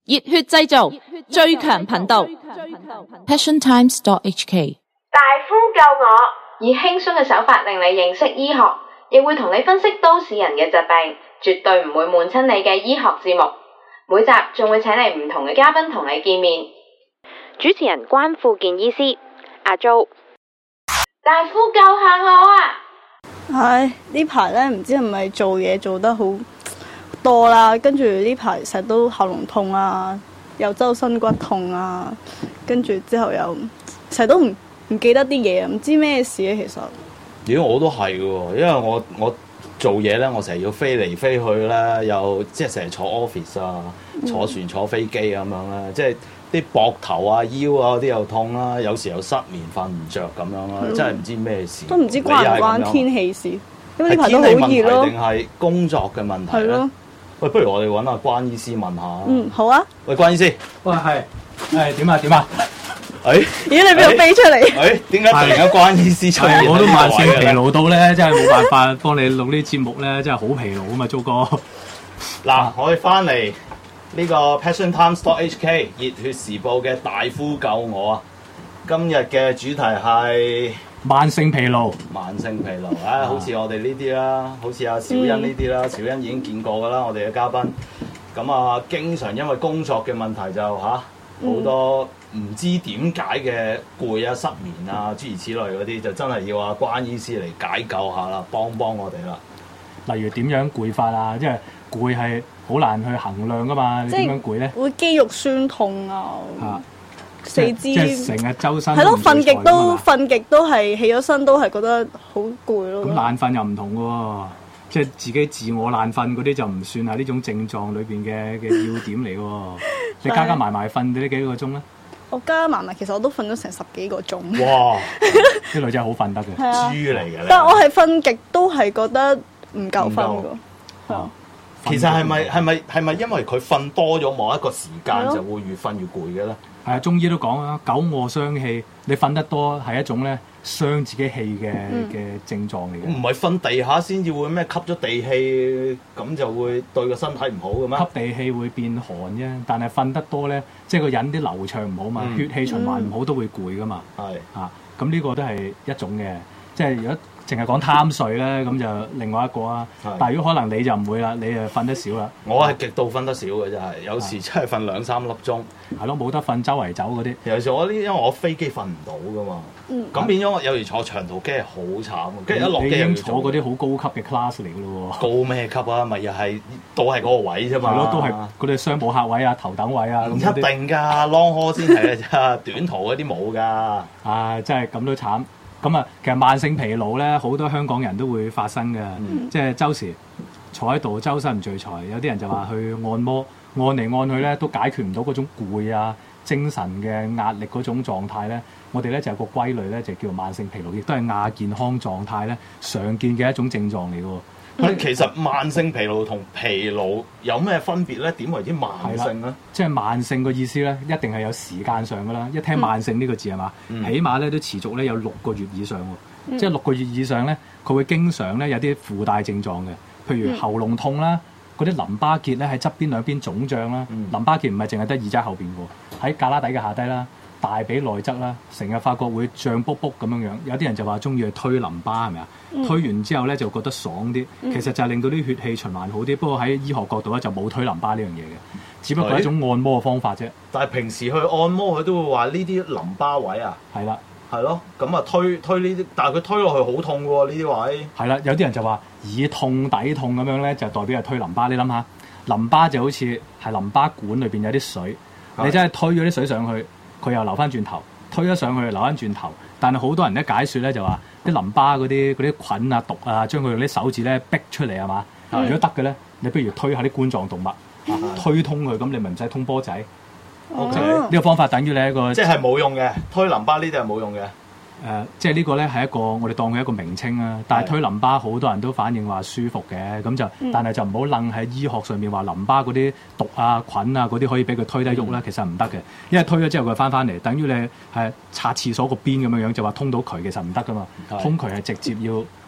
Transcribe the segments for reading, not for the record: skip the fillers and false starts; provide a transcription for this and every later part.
熱血製造最強頻道 PassionTimes.hk。 大夫救我，以輕鬆嘅手法令你認識醫學，亦會同你分析都市人嘅疾病，絕對唔會悶親你嘅醫學節目。每集仲會請嚟唔同嘅嘉賓同你見面。主持人關富健醫師，阿 Jo。大夫救下我啊！ 唉，呢排咧唔知係咪做嘢做得好多啦，跟住呢排成日都喉嚨痛啊，又周身骨痛啊，跟住之後又成日都唔記得啲嘢，唔知咩事咧。其實咦，我都係嘅喎，因為我做嘢咧，我成日要飛嚟飛去啦，又即係成日坐 office 啊，坐船坐飛機咁樣啦，即係啲膊頭啊、腰啊嗰啲又痛啦，有時又失眠瞓唔着咁樣啦，真係唔知咩事。 都唔知關唔關天氣事，因為呢排都好熱咯。 係天氣問題定係工作嘅問題咧？ 係咯。 喂，不如我哋揾阿關醫師問下。 好啊。 喂，關醫師。 喂，係點啊？點啊？ 咦， 你邊度飛出嚟？ 點解突然間關醫師出嚟？ 我都慢性疲勞到咧，真係冇辦法幫你錄呢啲節目咧，真係好疲勞啊嘛，租哥。 嗱，我哋翻嚟呢個 PassionTimes.hk 熱血時報嘅大夫救我啊！今日嘅主題係慢性疲勞。 慢性疲勞啊，好似我哋呢啲啦，好似阿小欣呢啲啦，小欣已經見過噶啦，我哋嘅嘉賓。咁啊，經常因為工作嘅問題就好多唔知點解嘅攰啊、失眠啊諸如此類嗰啲，就真係要阿關醫師嚟解救下啦，幫我哋啦。 例如點樣攰法啊？即係攰係好難去衡量噶嘛，你點樣攰咧？ 會肌肉酸痛啊，四肢即係成日周身係咯，瞓極都係起咗身都係覺得好攰咯。 咁懶瞓又唔同嘅喎，即係自己自我懶瞓嗰啲就唔算係呢種症狀裏邊嘅要點嚟喎。你加埋瞓你幾個鐘咧？我加埋其實我都瞓咗成10幾個鐘。 哇！ 啲女仔好瞓得嘅， 豬嚟嘅。 但係我係瞓極都係覺得唔夠瞓㗎。 其實係咪因為佢瞓多咗某一個時間就會越瞓越攰嘅咧？ 係啊，中醫都講啦，久臥傷氣，你瞓得多係一種咧傷自己氣嘅症狀嚟嘅。 唔係瞓地下先至會咩吸咗地氣，咁就會對個身體唔好嘅咩？ 吸地氣會變寒啫，但係瞓得多咧，即係個人啲流暢唔好嘛，血氣循環唔好都會攰噶嘛。係啊，咁呢個都係一種嘅，即係如果淨係講貪睡咧，咁就另外一個啊。但係如果可能你就唔會啦，你就瞓得少啦。 我係極度瞓得少嘅，真係有時真係瞓2-3粒鐘。 係咯，冇得瞓周圍走嗰啲。 有時因為我飛機瞓唔到噶嘛，咁變咗我有時坐長途機係好慘，跟住一落機又要坐嗰啲好高級嘅 class 嚟嘅咯喎。 高咩級啊？咪又係都係嗰個位啫嘛。 係咯，都係嗰啲商務客位啊、頭等位啊。 唔一定㗎，long haul 先係㗎咋，短途嗰啲冇㗎。 真係咁都慘。咁啊，其實慢性疲勞咧，好多香港人都會發生嘅，即係周時坐喺度周身唔聚財，有啲人就話去按摩，按嚟按去咧都解決唔到嗰種攰啊、精神嘅壓力嗰種狀態咧。我哋咧就有個歸類咧，就叫慢性疲勞，亦都係亞健康狀態咧常見嘅一種症狀嚟嘅喎。 其實慢性疲勞同疲勞有咩分別咧？點為之慢性咧？ 即係慢性個意思咧，一定係有時間上㗎啦。一聽慢性呢個字係嘛，起碼咧都持續咧有6個月以上喎。即係6個月以上咧，佢會經常咧有啲附帶症狀嘅，譬如喉嚨痛啦，嗰啲淋巴結咧喺側邊兩邊腫脹啦。淋巴結唔係淨係得耳仔後邊喎，喺胳肋底嘅下低啦。大髀內側啦，成日發覺會脹卜卜咁樣樣，有啲人就話中意去推淋巴係咪啊？推完之後咧就覺得爽啲，其實就係令到啲血氣循環好啲。不過喺醫學角度咧就冇推淋巴呢樣嘢嘅，只不過係一種按摩嘅方法啫。 但係平時去按摩佢都會話呢啲淋巴位啊， 係啦， 係咯，咁啊推呢啲，但係佢推落去好痛嘅喎呢啲位。係啦，有啲人就話以痛抵痛咁樣咧，就代表係推淋巴。你諗下，淋巴就好似係淋巴管裏邊有啲水，你真係推咗啲水上去。佢又流翻轉頭，推咗上去流翻轉頭，但係好多人咧解説咧就話啲淋巴嗰啲菌啊毒啊，將佢用啲手指咧逼出嚟係嘛？如果得嘅咧，你不如推下啲冠狀動脈，推通佢，咁你咪唔使通波仔。 OK， 呢個方法等於你一個即係冇用嘅，推淋巴呢啲係冇用嘅。 即係呢個咧係一個我哋當佢一個名稱啊，但係推淋巴好多人都反應話舒服嘅，咁就但係就唔好愣喺醫學上面話淋巴嗰啲毒啊菌啊嗰啲可以俾佢推得喐啦，其實唔得嘅，因為推咗之後佢翻嚟，等於你係刷廁所個邊咁樣樣就話通到渠，其實唔得噶嘛，通渠係直接要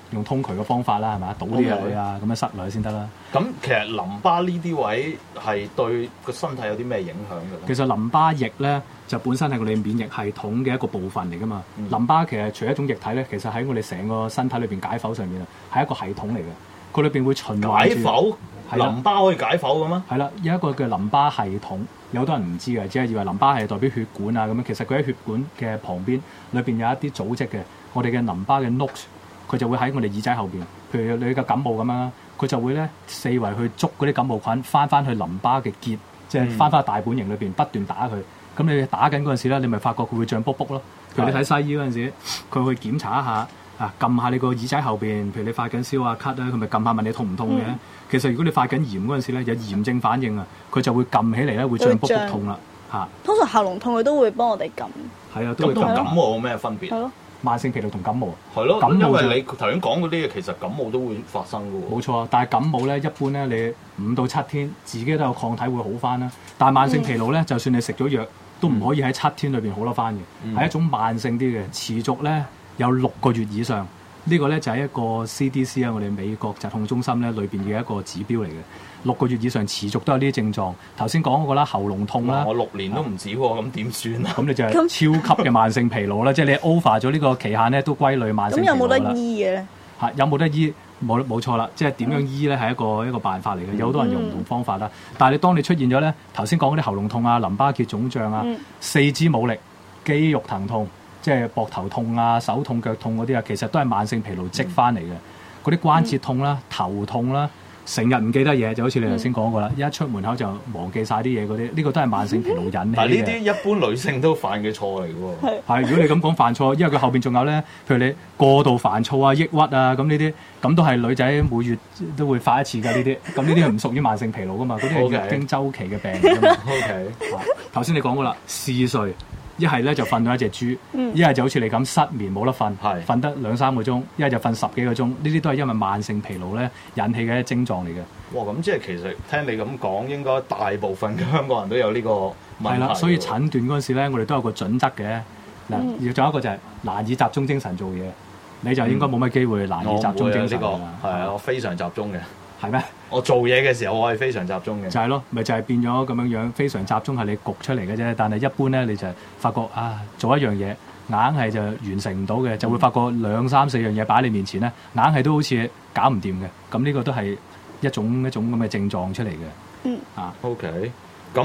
用通渠嘅方法啦，係咪？倒啲入去啊，咁樣塞落去先得啦。 咁其實淋巴呢啲位係對個身體有啲咩影響嘅咧？ 其實淋巴液咧就本身係我哋免疫系統嘅一個部分嚟噶嘛。淋巴其實除咗一種液體咧，其實喺我哋成個身體裏邊解剖上面啊，係一個系統嚟嘅。佢裏邊會循環解剖，淋巴可以解剖嘅咩？ 係啦，有一個叫淋巴系統，有好多人唔知嘅，只係以為淋巴係代表血管啊咁樣。其實佢喺血管嘅旁邊，裏邊有一啲組織嘅。我哋嘅淋巴嘅 node，佢就會喺我哋耳仔後邊。譬如你嘅感冒咁樣，佢就會咧四圍去捉嗰啲感冒菌，翻去淋巴嘅結，即係翻大本營裏邊不斷打佢。咁你打緊嗰陣時咧，你咪發覺佢會脹卜卜咯。譬如你睇西醫嗰陣時，佢會檢查一下啊，撳下你個耳仔後邊，譬如你發緊燒啊、咳啊，佢咪撳下問你痛唔痛嘅。其實如果你發緊炎嗰陣時咧，有炎症反應啊，佢就會撳起嚟咧，會脹卜卜痛啦嚇。 通常喉嚨痛佢都會幫我哋撳。 係啊，都會同感冒有咩分別？ 係咯。 慢性疲勞同感冒係咯，因為你頭先講嗰啲嘢，其實感冒都會發生嘅喎。 冇錯，但係感冒咧，一般咧你5到7天自己都有抗體會好翻啦。但係慢性疲勞咧，就算你食咗藥，都唔可以喺7天裏邊好得翻嘅，係一種慢性啲嘅，持續咧有6個月以上。呢個咧就係一個 CDC 啊，我哋美國疾控中心咧裏邊嘅一個指標嚟嘅。6個月以上持續都有呢啲症狀。頭先講嗰個啦，喉嚨痛啦， 我6年都唔止喎，咁點算啊？ 咁你就係超級嘅慢性疲勞啦，即係你 over 咗呢個期限咧，都歸類慢性疲勞啦。 咁有冇得醫嘅咧？ 嚇，有冇得醫？冇錯啦，即係點樣醫咧係一個辦法嚟嘅，有好多人用唔同方法啦。但係當你出現咗咧，頭先講嗰啲喉嚨痛啊、淋巴結腫脹啊、四肢冇力、肌肉疼痛。即係膊頭痛啊、手痛、腳痛嗰啲啊，其實都係慢性疲勞積翻嚟嘅。嗰啲關節痛啦、頭痛啦，成日唔記得嘢，就好似你頭先講過啦，一出門口就忘記晒啲嘢嗰啲，呢個都係慢性疲勞引起嘅。 但係呢啲一般女性都犯嘅錯嚟嘅喎。 係，如果你咁講犯錯，因為佢後邊仲有咧，譬如你過度煩躁啊、抑鬱啊，咁呢啲咁都係女仔每月都會發一次㗎呢啲。咁呢啲係唔屬於慢性疲勞㗎嘛？嗰啲係月經週期嘅病嚟㗎嘛。 OK， 頭先你講過啦，嗜睡。一係咧就瞓到一隻豬，一係就好似你咁失眠冇得瞓，瞓得2-3個鐘，一係就瞓10幾個鐘，呢啲都係因為慢性疲勞咧引起嘅症狀嚟嘅。 哇！咁即係其實聽你咁講，應該大部分嘅香港人都有呢個問題。 係啦，所以診斷嗰陣時咧，我哋都有個準則嘅。嗱，仲有一個就係難以集中精神做嘢，你就應該冇乜機會難以集中精神㗎啦。 係啊，我非常集中嘅。 係咩？ 我做嘢嘅時候，我係非常集中嘅。 就係咯，咪就係變咗咁樣非常集中係你焗出嚟嘅啫。但係一般咧，你就發覺啊，做一樣嘢硬係就完成唔到嘅，就會發覺2、3、4樣嘢擺喺你面前咧，硬係都好似搞唔掂嘅。咁呢個都係一種咁嘅症狀出嚟嘅。 OK，咁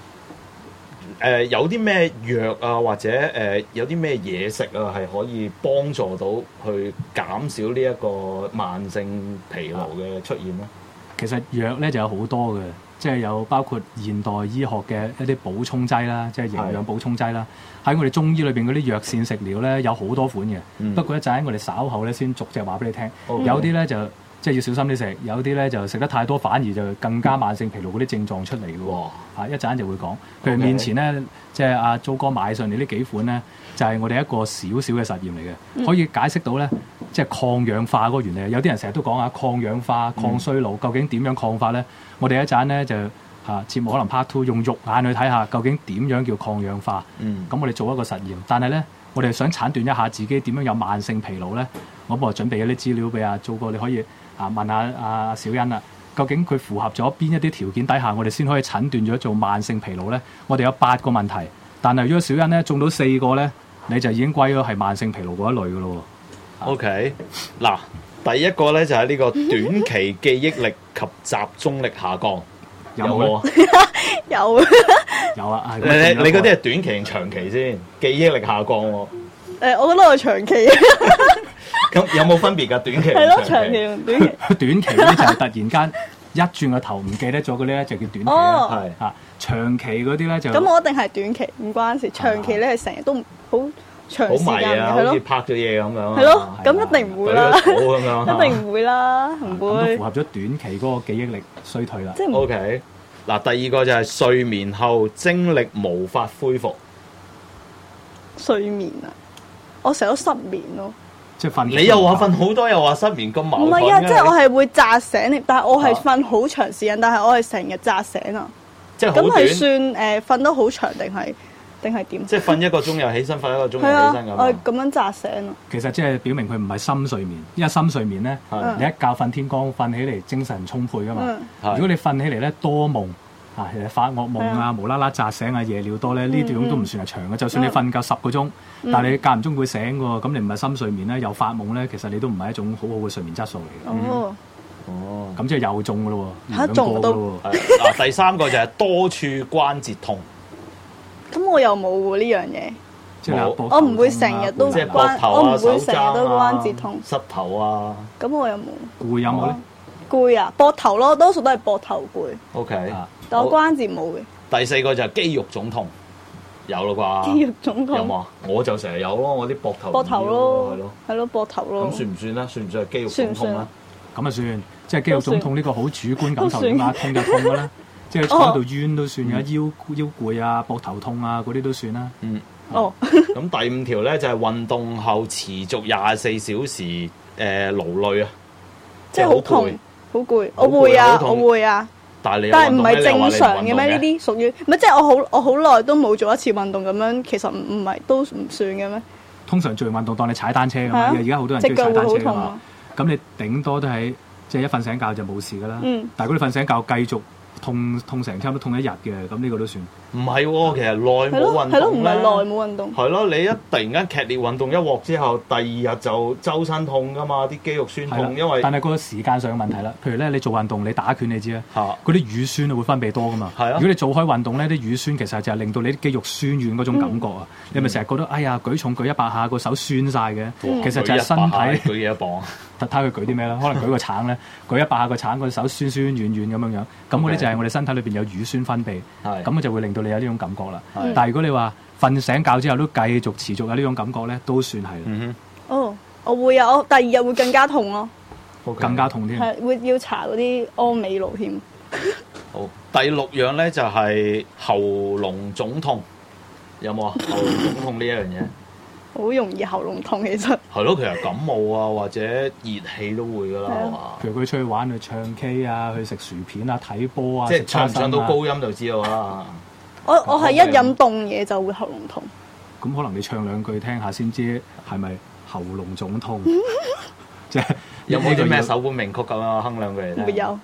有啲咩藥啊，或者有啲咩嘢食啊，係可以幫助到去減少呢一個慢性疲勞嘅出現咧？ 其實藥咧就有好多嘅，即係有包括現代醫學嘅一啲補充劑啦，即係營養補充劑啦。喺我哋中醫裏邊嗰啲藥膳食療咧有好多款嘅，不過一陣我哋稍後咧先逐隻話俾你聽。有啲咧就即係要小心啲食，有啲咧就食得太多反而就更加慢性疲勞嗰啲症狀出嚟嘅喎。一陣就會講。譬如面前咧，即係阿租哥買上嚟呢幾款咧，就係我哋一個小小嘅實驗嚟嘅，可以解釋到咧。即係抗氧化嗰個原理，有啲人成日都講抗氧化、抗衰老，究竟點樣抗法咧？我哋一陣咧就節目可能 part 2用肉眼去睇下，究竟點樣叫抗氧化？咁我哋做一個實驗，但係咧，我哋想診斷一下自己點樣有慢性疲勞咧。我幫我準備一啲資料俾阿租哥，你可以問下阿小欣啦，究竟佢符合咗邊一啲條件底下，我哋先可以診斷咗做慢性疲勞咧？我哋有8個問題，但係如果小欣咧中到4個咧，你就已經歸咗係慢性疲勞嗰一類嘅咯。 OK，嗱，第一個咧就係呢個短期記憶力及集中力下降，有冇啊？ 有啊！ 你嗰啲係短期定長期先？記憶力下降喎。 我覺得我長期。 咁有冇分別㗎？短期係咯，長期同短期。 短期嗰啲就係突然間一轉個頭唔記得咗嗰啲咧，就叫短期啦。係長期嗰啲咧就咁我一定係短期，唔關事。長期咧係成日都好長時間嘅， 好似拍咗嘢咁樣。 係咯，咁一定唔會啦， 一定唔會啦，唔會。 都符合咗短期嗰個記憶力衰退啦。 OK，嗱，第二個就係睡眠後精力無法恢復。 睡眠啊，我成日都失眠咯。 即係瞓。 你又話瞓好多，又話失眠，咁矛盾。 唔係啊，即係我係會扎醒，但係我係瞓好長時間，但係我係成日扎醒啊。 即係好短。 咁係算瞓得好長定係定係點？ 即係瞓一個鐘又起身，瞓一個鐘又係啊起身，咁我係啊。 咁樣扎醒咯。 其實即係表明佢唔係深睡眠，因為深睡眠咧， 係你一覺瞓天光，瞓起嚟精神充沛噶嘛。 嗯係如果你瞓起嚟咧多夢啊，其實發惡夢啊，無啦啦扎醒啊，夜尿多咧，呢段都唔算係長嘅。就算你瞓夠10個鐘，但係你間唔中會醒喎，咁你唔係深睡眠咧，又發夢咧，其實你都唔係一種好好嘅睡眠質素嚟嘅。 哦， 哦， 咁即係又中嘅咯喎， 嚇兩個中到嘅咯喎。 係嗱，第三個就係多處關節痛， 咁我又冇喎呢樣嘢。 即係冇膊頭我唔會成日都即係關膊頭啊、 我唔會手成日都踭啊關節痛、 膝頭啊。 咁我又冇。 攰有冇咧？ 攰啊，膊頭咯，多數都係膊頭攰， OK， 啊但我關節冇嘅。 第四個就係肌肉腫痛，有啦啩？ 肌肉腫痛有冇啊？我就成日有咯，我啲膊頭膊頭係咯咯。， 係咯，膊頭咯。 咁算唔算咧？算唔算係肌肉算唔算啊腫痛咧？ 咁啊算，即係肌肉腫痛呢個好主觀感受㗎嘛，痛就痛㗎啦。即係坐喺度冤都算嘅，腰攰啊、膊頭痛啊嗰啲都算啦。 嗯。 哦， 咁第五條咧就係運動後持續24小時勞累啊， 即係好痛攰。， 好攰。 好攰我會啊， 好痛我會啊， 但係你有但係唔係運動咩你話正你常嘅咩？呢運動啲屬於唔係即係我好耐都冇做一次運動咁樣，其實唔係都唔算嘅咩？ 通常做完運動當你踩單車咁係啊嘛，而家好多人隻腳會中意踩單好痛啊車㗎嘛。。咁你頂多都係即係一瞓醒覺就冇事㗎啦。 嗯但係如果你瞓醒覺繼續痛成差唔多痛一日嘅，咁呢個都算。 唔係喎，其實耐係冇運咯係咯，唔動咧， 係耐冇運動。 係咯，你一突然間劇烈運動一鑊之後，第二日就周身痛噶嘛，啲肌肉酸係啦痛，因為但係個時間上嘅問題啦。譬如咧，你做運動，你打拳你知啦， 嚇嗰啲乳酸會分泌多噶嘛。 係啊如果你做開運動咧，啲乳酸其實就係令到你啲肌肉酸軟嗰種感覺啊。你咪成日覺得哎呀舉重舉100下個手酸晒嘅，其實就係身體。 舉幾多磅啊？ 睇佢舉啲咩啦？可能舉個橙咧，舉100下個橙，個手酸酸軟軟咁樣樣，咁嗰啲就係我哋身體裏邊有乳酸分泌， 係咁就會令到你有呢種感覺啦。 係但係如果你話瞓醒覺之後都繼續持續有呢種感覺咧，都算係啦嗯哦，我會啊，我第二日會更加痛咯， 哼， 更加痛添。 係會要搽嗰啲安美露添。 好。第六樣咧就係喉嚨腫痛，有冇啊？喉嚨腫痛呢一樣嘢好容易喉嚨痛，其實係咯，其實感冒啊或者熱氣都會噶啦， 係啊係嘛？ 譬如佢出去玩去唱 K 啊，去食薯片啊，睇波啊， 即係食唱唔唱到花生啊高音就知道啦。 我係一飲凍嘢就會喉嚨痛。 咁可能你唱兩句聽下先知係咪喉嚨腫痛，即係有冇啲咩呢個要首本名曲咁啊？哼兩句嚟聽。 會有。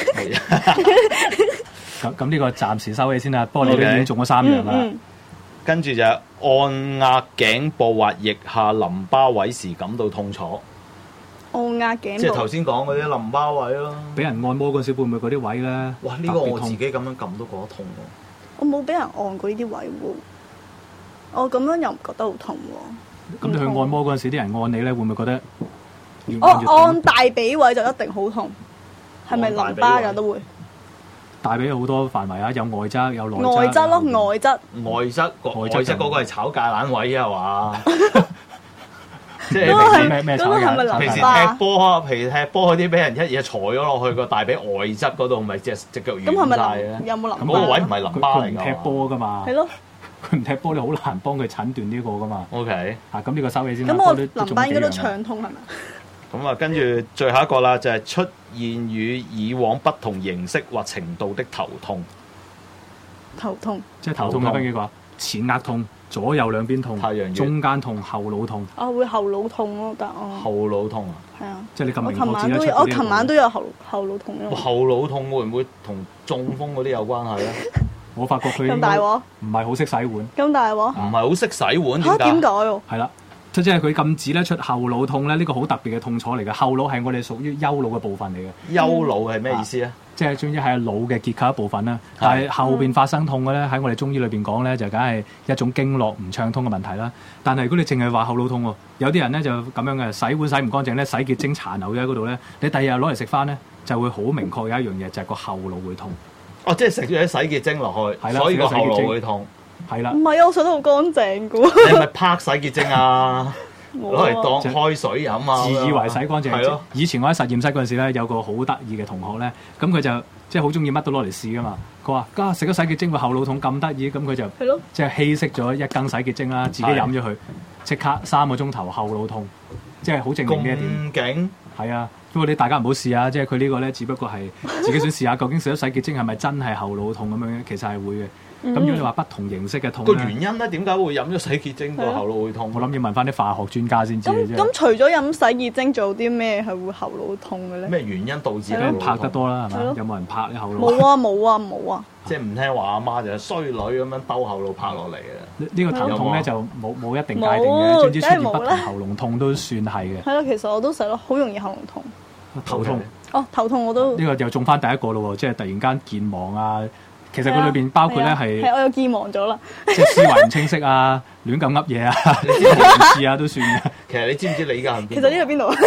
咁呢個暫時收起先啦。不過你都已 OK 經中咗3樣啦。 嗯， 跟住就係按壓頸部或腋下淋巴位時感到痛楚， 按壓頸部。 即係頭先講嗰啲淋巴位咯。 俾人按摩嗰時會唔會嗰啲位咧？ 哇！呢個我自己咁樣撳都覺得痛喎。 我冇俾人按過呢啲位喎，我咁樣又唔覺得好痛喎。 咁你去按摩嗰陣時，啲人按你咧，會唔會覺得越我按越痛按大髀位就一定好痛，係咪淋巴㗎都會？ 大髀有好多範圍啊，有外側有內側。 外側咯，外側。 外側嗰個係炒芥蘭位啊，係嘛？即係嗰個係咩咩嗰個係咪炒平時淋巴踢？波啊，平時踢波嗰啲俾人一嘢坐咗落去個大髀外側嗰度，咪隻腳軟咁係咪晒嘅？ 淋有冇淋巴？ 嗰個位唔係淋巴嚟㗎。 佢唔踢波噶嘛係，咯， 佢唔踢波，你好難幫佢診斷呢個噶嘛。 OK， 咁呢個收起先啦。 咁我都淋巴應該都中幾樣啊暢通係咪？ 咁啊，跟住最後一個啦，就係出現與以往不同形式或程度的頭痛。 頭痛。 即係頭痛有分幾個啊？前額痛、左右兩邊痛太陽穴、 中間痛、後腦痛。 我會後腦痛咯，但我後腦痛啊！ 係啊。 即係你咁我明確指得琴晚都有， 出呢一個我琴晚都有後腦痛咯。 後腦痛會唔會同中風嗰啲有關係咧？ 我發覺佢應該咁大鑊？ 唔係好識洗碗。 咁大鑊？ 唔係好識洗碗嚇點點解？ 解喎？ 係啦，即係佢禁止咧出後腦痛咧，呢個好特別嘅痛楚嚟嘅。後腦係我哋屬於丘腦嘅部分嚟嘅， 憂腦係咩意思啊？ 即係總之係腦嘅結構一部分啦。但係後邊發生痛嘅咧，喺我哋中醫裏邊講咧，就梗係一種經絡唔暢通嘅問題啦。但係如果你淨係話後腦痛喎，有啲人咧就咁樣嘅，洗碗洗唔乾淨咧，洗潔精殘留咗喺嗰度咧，你第二日攞嚟食翻咧，就會好明確有一樣嘢，就係個後腦會痛。 哦，即係食咗啲洗潔精落去， 係啦所以個後食咗洗潔精腦會痛。 係啦唔，係啊，我洗得好乾淨嘅喎。 你係咪拍洗潔精啊？攞嚟冇啊當開水飲啊？ 自以為洗乾淨。 係咯。 以前我喺實驗室嗰陣時咧，有個好得意嘅同學咧，咁佢就即係好中意乜都攞嚟試噶嘛。佢話：家食咗洗潔精個後腦痛咁得意，咁佢就係咯。 即係稀釋咗一羹洗潔精啦，自己飲咗佢，即刻3個鐘頭後腦痛，即係好證明呢一點。 咁勁？ 係啊，不過你大家唔好試啊，即係佢呢個咧，只不過係自己想試下究竟食咗洗潔精係咪真係後腦痛咁樣，其實係會嘅。 咁如果你話不同形式嘅痛個咧， 原因咧，點解會飲咗洗潔精個喉嚨會痛？ 我諗要問翻啲化學專家先知嘅啫。 咁除咗飲洗潔精，仲有啲咩係會喉嚨痛嘅咧？ 咩原因導致俾人喉嚨痛拍得多啦，係係咯嘛？有冇人拍啲喉嚨？ 冇啊冇啊冇啊！ 即係唔聽話阿媽就係衰女咁樣兜後腦拍落嚟嘅。 呢個頭痛咧就冇一定界定嘅， 冇總之出現不同梗係冇啦喉嚨痛都算係嘅。 係咯，其實我都成日好容易喉嚨痛。 頭痛哦，頭痛我都呢個又中翻第一個咯喎，即係突然間健忘啊！其實佢裏邊包括咧係我有健忘咗啦。 即係思維唔清晰啊、亂咁噏嘢啊、無事啊都算嘅。 其實你知唔知你依家喺邊？ 其實呢度邊度啊？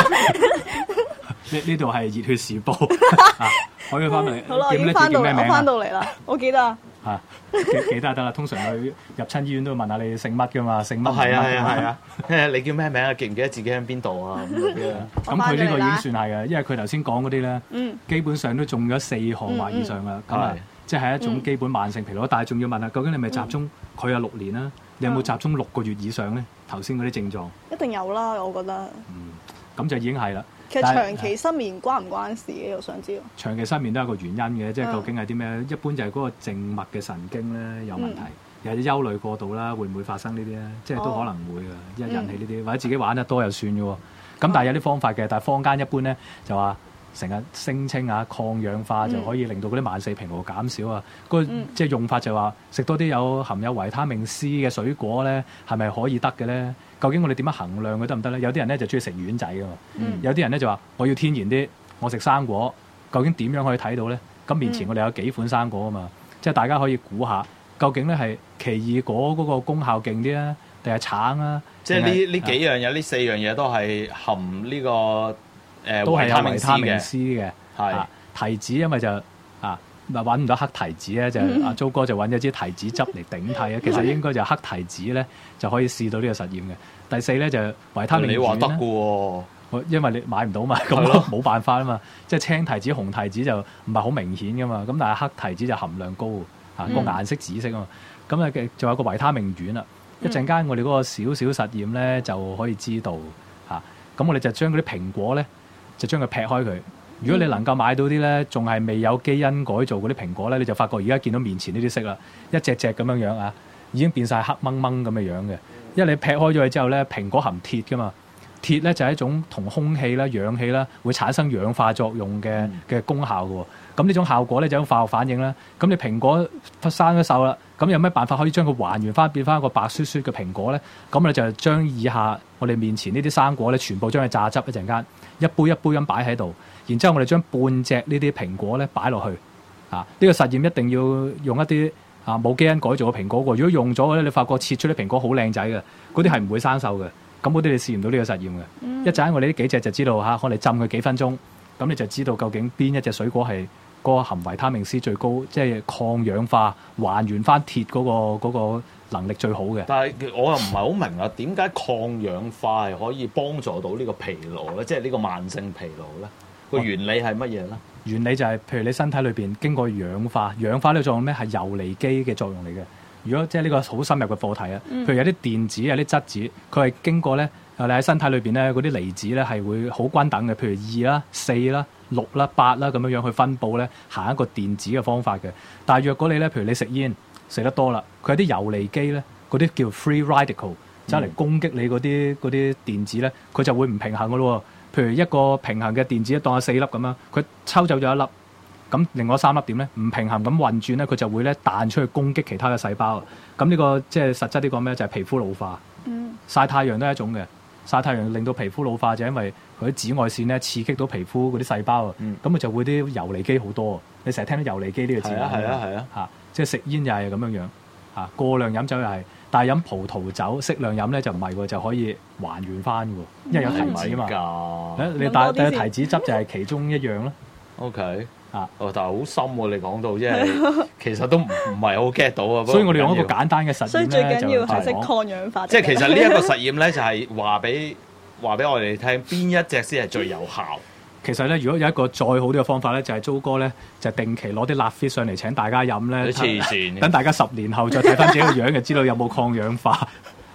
呢度係熱血時報啊！可以翻嚟。 好啦，我已經叫翻到嚟，我咩名啊翻到嚟啦，我記得啊。 嚇記得得啦。通常佢入親醫院都會問下你姓乜噶嘛，姓乜？ 係啊係啊係啊！你叫咩名啊？記唔記得自己喺邊度啊？咁嗰啲啊。 咁佢呢個已經算係嘅，因為佢頭先講嗰啲咧，基本上都中咗4項或以上啦。咁啊，即係一種基本慢性疲勞。但係仲要問下，究竟你咪集中佢有6年啦？你有冇集中6個月以上咧？頭先嗰啲症狀， 一定有啦，我覺得。 咁就已經係啦。 其實長期失眠關唔關事嘅？我想知道。 長期失眠都係一個原因嘅，即係究竟係啲咩？一般就係嗰個靜脈嘅神經咧有問題，有啲憂慮過度啦，會唔會發生呢啲咧？即係都可能會嘅，一引起呢啲，或者自己玩得多又算嘅喎。咁但係有啲方法嘅，但係坊間一般咧就話成日聲稱啊抗氧化就可以令到嗰啲慢性疲勞減少啊。嗰個即係用法就話食多啲含有維他命 C 嘅水果咧，係咪可以得嘅咧？究竟我哋點樣衡量佢得唔得咧？有啲人咧就中意食丸仔㗎嘛，有啲人咧就話我要天然啲，我食生果。究竟點樣可以睇到咧？咁面前我哋有幾款生果啊嘛，即係大家可以估下，究竟咧係奇異果嗰個功效勁啲啊，定係橙啊？ 即係呢幾樣嘢，呢4樣嘢都係含呢個都係有維他命嘅。 C 嘅。 係提子，因為就揾唔到黑提子咧，就阿租哥就揾咗支提子汁嚟頂替啊。其實應該就黑提子咧就可以試到呢個實驗嘅。第4咧就維他命你話得丸嘅喎。 因為你買唔到嘛，咁冇辦法啊嘛。即係青提子、紅提子就唔係好明顯噶嘛。咁但係黑提子就含量高個顏色紫色啊嘛。咁啊仲有個維他命丸啦。一陣間我哋嗰個小小實驗咧就可以知道嚇。咁我哋就將嗰啲蘋果咧就將佢劈開佢。如果你能夠買到啲咧，仲係未有基因改造嗰啲蘋果咧，你就發覺而家見到面前呢啲色啦，一隻隻咁樣啊，已經變晒黑掹掹咁嘅樣嘅。因為你劈開咗佢之後咧，蘋果含鐵噶嘛，鐵咧就係一種同空氣啦、氧氣啦會產生氧化作用嘅功效嘅喎。咁呢種效果咧就係一種化學反應啦。咁你蘋果生咗銹啦，咁有咩辦法可以將佢還原翻變翻一個白雪雪嘅蘋果咧？咁你就將以下我哋面前呢啲生果咧，全部將佢榨汁一陣間，一杯一杯咁擺喺度。然之後，我哋將半隻呢啲蘋果咧擺落去，呢個實驗一定要用一啲冇基因改造嘅蘋果喎。如果用咗咧，你發覺切出啲蘋果好靚仔嘅，嗰啲係唔會生鏽嘅。咁嗰啲你試唔到呢個實驗嘅。一陣我哋呢幾隻就知道我哋浸佢幾分鐘，咁你就知道究竟邊一隻水果係嗰個含維他命 C 最高，即係抗氧化還原翻鐵嗰個能力最好嘅。 但係我又唔係好明啊，點解抗氧化係可以幫助到呢個疲勞咧？即係呢個慢性疲勞咧？個原理係乜嘢咧？ 原理就係譬如你身體裏邊經過氧化呢個作用咧係游離基嘅作用嚟嘅。如果即係呢個好深入嘅課題啊，譬如有啲電子有啲質子，佢係經過咧你喺身體裏邊咧嗰啲離子咧係會好均等嘅，譬如2啦、4啦、6啦、8啦咁樣樣去分佈咧，行一個電子嘅方法嘅。但係若果你咧，譬如你食煙食得多啦，佢有啲游離基咧，嗰啲叫 free radical 走嚟攻擊你嗰啲電子咧，佢就會唔平衡嘅咯。譬如一個平衡嘅電子當係4粒咁樣，佢抽走咗1粒，咁另外3粒點咧唔平衡咁運轉咧，佢就會咧彈出去攻擊其他嘅細胞。咁呢個即係實質啲講咩？就係皮膚老化。曬太陽都係一種嘅，曬太陽令到皮膚老化就因為佢啲紫外線咧刺激到皮膚嗰啲細胞啊，咁佢就會啲游離基好多。你成日聽到游離基呢個字眼， 係啊， 即係食煙又係咁樣樣過量飲酒又係。但係飲葡萄酒適量飲咧就唔係喎，就可以還原翻喎，因為有提子啊嘛。你帶提子汁就係其中一樣啦。 OK 但係好深喎，你講到即係其實都唔係好 get 到啊。 所以我哋用一個簡單嘅實驗咧， 所以最緊要係識抗氧化。 即係其實呢一個實驗咧，就係話俾我哋聽，邊一隻先係最有效。 其實咧，如果有一個再好啲嘅方法咧，就係租哥咧就定期攞啲辣 fit 上嚟請大家飲咧， 黐線， 等大家10年後再睇翻自己個樣，就知道有冇抗氧化。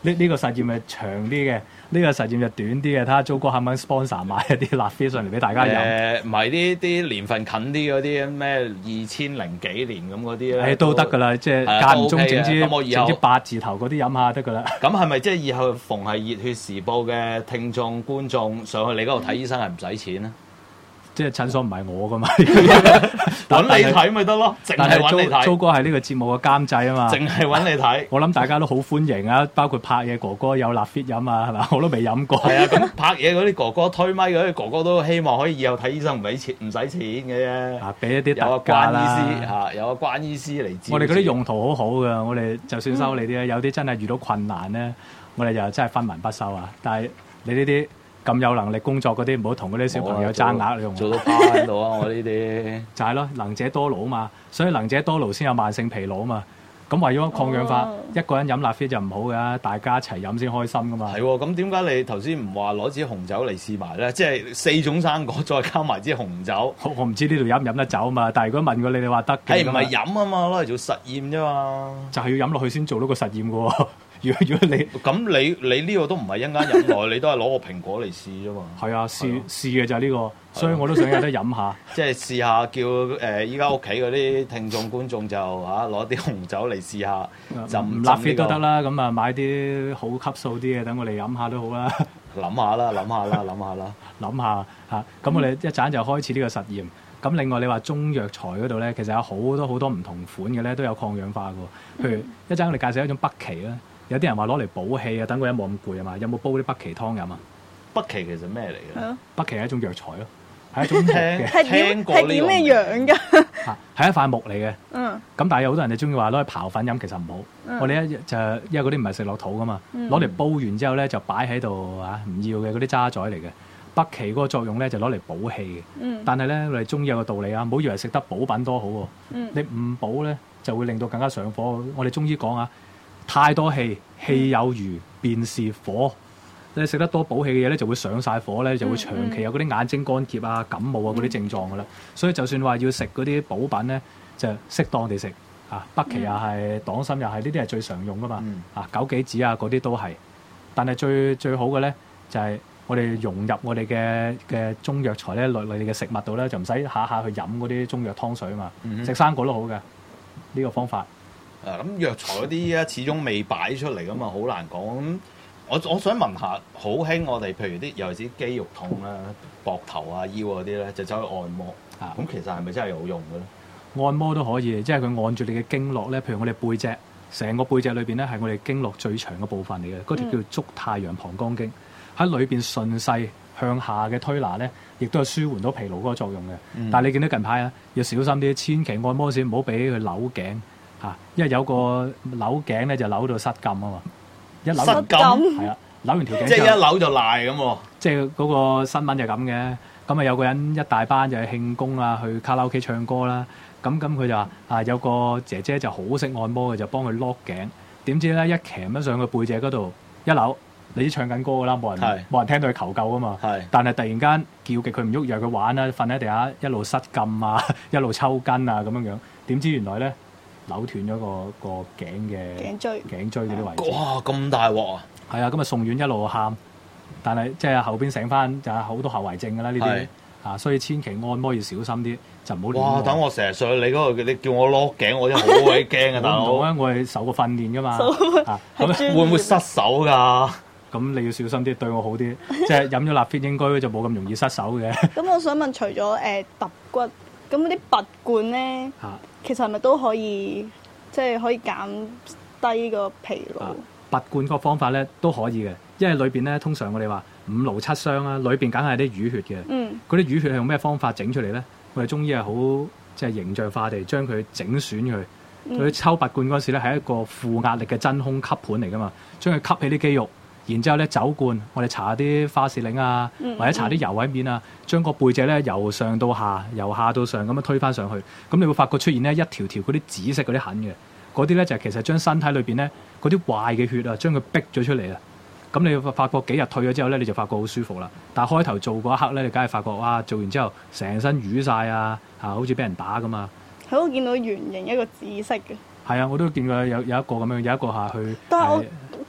呢個實驗係長啲嘅，呢個實驗就短啲嘅。睇下租哥肯唔肯 sponsor 買一啲辣啡上嚟俾大家飲。 唔係啲年份近啲嗰啲咩2000幾年咁嗰啲咧， 都得㗎啦，即係間唔中整支咁我以後整支8字頭嗰啲飲下得㗎啦。 咁係咪即係以後逢係熱血時報嘅聽眾觀眾上去你嗰度睇醫生係唔使錢咧？ 即係診所唔係我㗎嘛， 揾你睇咪得咯，淨係揾你睇。 租哥係呢個節目嘅監製啊嘛， 淨係揾你睇。 我諗大家都好歡迎啊，包括拍嘢哥哥有辣 fit 飲啊，係咪？我都未飲過。 係啊，咁拍嘢嗰啲哥哥推咪嗰啲哥哥都希望可以以後睇醫生唔使錢嘅啫。 啊，俾一啲有特價啦。 有個關醫師嚟治。 我哋嗰啲用途好好㗎，我哋就算收你啲咧，有啲真係遇到困難咧，我哋就真係分文不收啊。但係你呢啲咁有能力工作嗰啲，唔好同嗰啲小朋友爭額用。 做到趴喺度啊！我呢啲就係咯，能者多勞啊嘛，所以能者多勞先有慢性疲勞啊嘛。咁為咗抗氧化，一個人飲辣啡就唔好㗎，大家一齊飲先開心㗎嘛。 係喎，咁點解你頭先唔話攞支紅酒嚟試埋咧？即係4種生果再加埋支紅酒。 我唔知呢度飲唔飲得酒啊嘛，但係如果問過你，你話得嘅。 係唔係飲啊嘛？攞嚟做實驗啫嘛。 就係要飲落去先做到個實驗㗎喎。如果你咁你呢個都唔係一間飲落去，你都係攞個蘋果嚟試啫嘛。 係啊，試嘅就係呢個，所以我都想有得飲下。 即係試下叫依家屋企嗰啲聽眾觀眾就攞啲紅酒嚟試下，就唔辣啡都得啦。咁啊買啲好級數啲嘅，等我哋飲下都好啦。 諗下啦。 諗下嚇，咁我哋一陣就開始呢個實驗。咁另外你話中藥材嗰度咧，其實有好多唔同款嘅咧，都有抗氧化嘅。譬如一陣我哋介紹一種北芪啦。有啲人話攞嚟補氣啊，等個人冇咁攰啊嘛。有冇煲啲北芪湯飲啊？ 北芪其實咩嚟嘅？ 北芪係一種藥材咯，係一種木嘅。 係點咩樣㗎？ 係一塊木嚟嘅。 嗯。 咁但係有好多人就中意話攞去刨粉飲，其實唔好。我哋因為嗰啲唔係食落肚噶嘛，攞嚟煲完之後咧就擺喺度唔要嘅嗰啲渣滓嚟嘅。北芪嗰個作用咧就攞嚟補氣嘅。但係咧我哋中醫有個道理啊，唔好以為食得補品多好喎。你唔補咧就會令到更加上火。我哋中醫講太多氣，氣有餘便是火。你食得多補氣嘅嘢咧，就會上晒火咧，就會長期有嗰啲眼睛乾澀啊、感冒啊嗰啲症狀噶啦。所以就算話要食嗰啲補品咧，就適當地食北芪又係，黨參又係，呢啲係最常用噶嘛。枸杞子啊嗰啲都係。但係最好嘅咧，就係我哋融入我哋嘅中藥材咧落你哋嘅食物度咧，就唔使下下去飲嗰啲中藥湯水啊嘛。食生果都好嘅呢個方法。 咁藥材嗰啲依家始終未擺出嚟㗎嘛，好難講。咁我想問下，好興我哋譬如啲尤其是肌肉痛啦、膊頭啊、腰嗰啲咧，就走去按摩。咁其實係咪真係有用嘅咧？ 按摩都可以，即係佢按住你嘅經絡咧，譬如我哋背脊，成個背脊裏邊咧係我哋經絡最長嘅部分嚟嘅，嗰條叫足太陽膀胱經。喺裏邊順勢向下嘅推拿咧，亦都係舒緩到疲勞嗰個作用嘅。但係你見到近排要小心啲，千祈按摩時唔好俾佢扭頸。因為有個扭頸咧就扭到失禁啊嘛，一扭失禁係啊，扭完條頸即係一扭就賴咁喎。 即係嗰個新聞就咁嘅。咁啊有個人一大班就去慶功啊，去卡拉 OK 唱歌啦。咁佢就話有個姐姐就好識按摩嘅，就幫佢攞頸。點知咧一鉗咗上個背脊嗰度一扭，你知唱緊歌㗎啦，冇人聽到佢求救啊嘛。但係突然間叫極佢唔喐，讓佢玩啦，瞓喺地下一路失禁啊，一路抽筋啊咁樣。點知原來咧〜扭斷咗個頸嘅頸椎嗰啲位置。 哇！咁大鑊啊！ 係啊，咁啊送院一路喊，但係即係後邊醒翻就係好多後遺症㗎啦呢啲。所以千祈按摩要小心啲，就唔好亂。哇！ 等我成日上去你嗰度，你叫我攞頸，我真係好鬼驚啊！大佬， 我係受過訓練㗎嘛。 咁會唔會失手㗎？ 咁你要小心啲，對我好啲。即係飲咗辣啡應該就冇咁容易失手嘅。 咁我想問，除咗揼骨，咁嗰啲拔罐咧？其實係咪都可以，即係可以減低個疲勞？ 拔罐個方法咧都可以嘅，因為裏邊咧通常我哋話5勞7傷啦，裏邊梗係啲淤血嘅。嗰啲淤血係用咩方法整出嚟咧？我哋中醫係好即係形象化地將佢整損佢。佢抽拔罐嗰時咧係一個負壓力嘅真空吸盤嚟噶嘛，將佢吸起啲肌肉。然之後咧走罐，我哋搽啲花士令啊，或者搽啲油喺面啊，將個背脊咧由上到下，由下到上咁樣推返上去。咁你會發覺出現咧一條條嗰啲紫色嗰啲痕嘅，嗰啲咧就其實將身體裏邊咧嗰啲壞嘅血啊，將佢逼咗出嚟啊。咁你會發覺幾日退咗之後咧，你就發覺好舒服啦。但係開頭做嗰一刻咧，你梗係發覺哇，做完之後成身瘀晒啊，好似俾人打咁啊。 係我見到圓形一個紫色嘅。 係啊，我都見過有一個咁樣，有一個下去。 但係我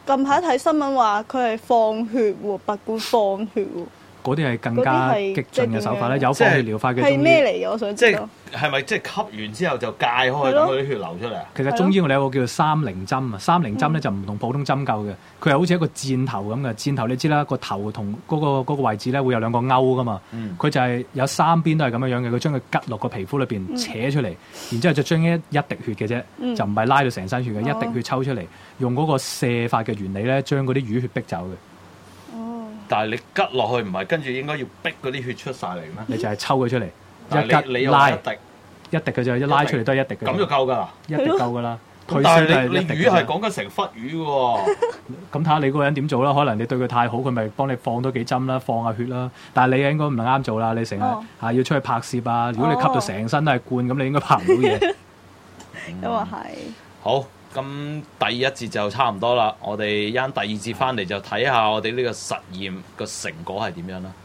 近排睇新聞話佢係放血喎，拔罐放血喎。 嗰啲係更加激進嘅手法咧，有放血療法嘅中醫。 係咩嚟嘅？我想知道。 係咪即係吸完之後就戒開咁嗰啲血流出嚟啊？ 其實中醫我哋有個叫做三棱針啊，三棱針咧就唔同普通針灸嘅，佢係好似一個箭頭咁嘅。箭頭你知啦，個頭同嗰個位置咧會有兩個勾噶嘛。佢就係有三邊都係咁樣樣嘅，佢將佢拮落個皮膚裏邊扯出嚟，然之後就將一滴血嘅啫，就唔係拉到成身血嘅，一滴血抽出嚟，用嗰個瀉法嘅原理咧，將嗰啲淤血逼走嘅。 但係你拮落去唔係跟住應該要逼嗰啲血出晒嚟咩？ 你就係抽佢出嚟， 一拮拉一滴嘅啫，一拉出嚟都係一滴嘅。 咁就夠㗎啦， 一滴夠㗎啦。 但係你魚係講緊成忽魚嘅喎。 咁睇下你嗰個人點做啦？可能你對佢太好，佢咪幫你放多幾針啦，放下血啦。但係你應該唔係啱做啦，你成日要出去拍攝啊。如果你吸到成身都係罐，咁你應該拍唔到嘢。 因為係好。咁第一節就差唔多啦，我哋第二節翻嚟就睇下我哋呢個實驗個成果係點樣啦。